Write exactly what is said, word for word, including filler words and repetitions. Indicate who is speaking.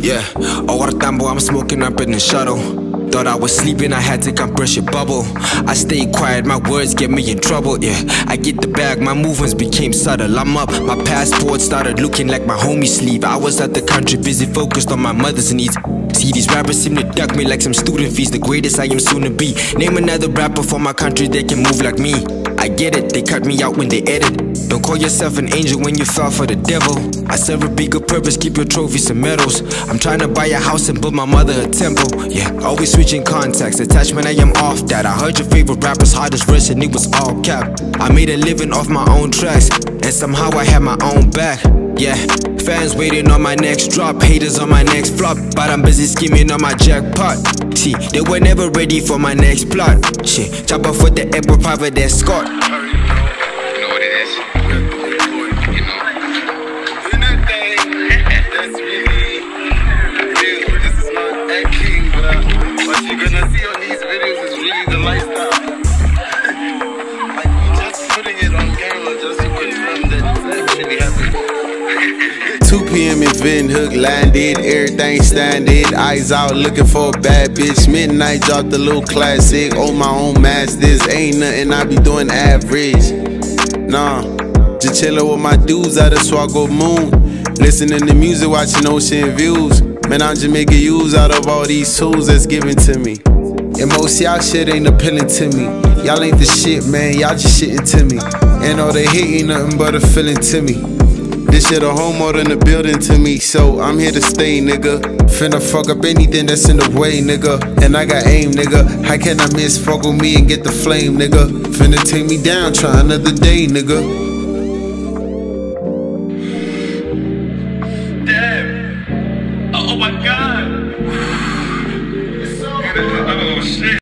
Speaker 1: Yeah, over the tambo, I'm smoking up in the shuttle. Thought I was sleeping, I had to compress your bubble. I stayed quiet, my words get me in trouble. Yeah, I get the bag, my movements became subtle. I'm up, my passport started looking like my homie's sleeve. I was out the country, busy focused on my mother's needs. See, these rappers seem to duck me like some student fees. The greatest I am soon to be. Name another rapper for my country that can move like me. I get it, they cut me out when they edit. Don't call yourself an angel when you fell for the devil. I serve a bigger purpose, keep your trophies and medals. I'm trying to buy a house and build my mother a temple. Yeah, always switching contacts, attachment I am off that. I heard your favorite rapper's hardest verse and it was all cap. I made a living off my own tracks, and somehow I had my own back. Yeah, fans waiting on my next drop, haters on my next flop, but I'm busy scheming on my jackpot. See, they were never ready for my next plot. Shit, chop off with the airport private escort.
Speaker 2: two P M in Windhoek, landed, everything standard. Eyes out looking for a bad bitch. Midnight dropped a little classic. On my own masters, ain't nothing I be doing average. Nah, just chillin' with my dudes out of Swago Moon. Listening to music, watching ocean views. Man, I'm just making use out of all these tools that's given to me. And most y'all shit ain't appealing to me. Y'all ain't the shit, man, y'all just shitting to me. And all they hate ain't nothing but a feeling to me. This shit a home more than a building to me, so I'm here to stay, nigga. Finna fuck up anything that's in the way, nigga. And I got aim, nigga. How can I miss fuck with me and get the flame, nigga? Finna take me down, try another day, nigga.
Speaker 3: Damn. Oh my god. Oh shit.